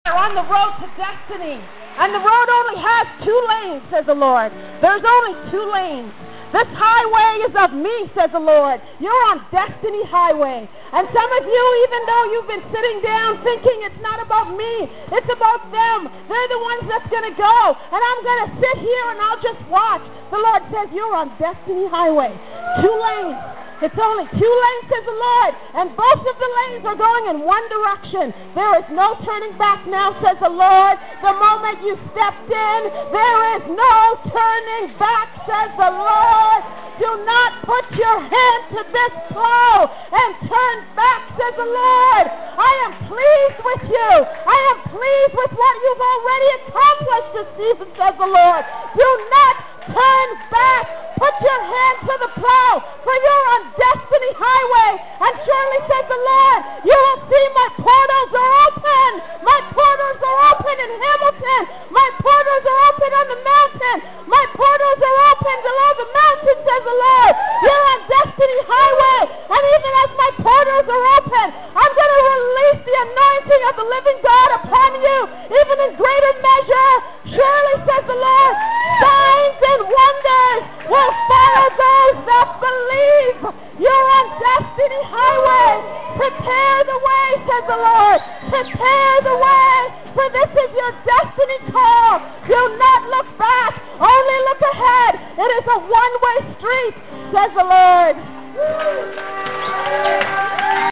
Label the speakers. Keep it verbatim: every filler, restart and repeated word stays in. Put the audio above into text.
Speaker 1: on the road to destiny. And the road only has two lanes, says the Lord. There's only two lanes. This highway is of me, says the Lord. You're on destiny highway. And some of you, even though you've been sitting down thinking it's not about me, it's about them. They're the ones that's going to go. And I'm going to sit here and I'll just watch. The Lord says you're on destiny highway. Two lanes. It's only two lanes, says the Lord, and both of the lanes are going in one direction. There is no turning back now, says the Lord. The moment you stepped in, there is no turning back, says the Lord. Do not put your hand to this plow and turn back, says the Lord. I am pleased with you. I am pleased with what you've already accomplished this season, says the Lord. Do not turn back. Put your hand to the plow, for you're on destiny highway. And surely, says the Lord, you will see my portals are open. My portals are open in Hamilton. My portals are open on the mountain. My portals are open below the mountain, says the Lord. You're on destiny highway. And even as my portals are open, I'm going to release the anointing of the living God upon you, even in greater measure. Surely, says the Lord, signs and wonders will follow those that believe. You're on destiny highway. Prepare the way, says the Lord. Prepare the way, for this is your destiny call. Do not look back. Only look ahead. It is a one-way street, says the Lord.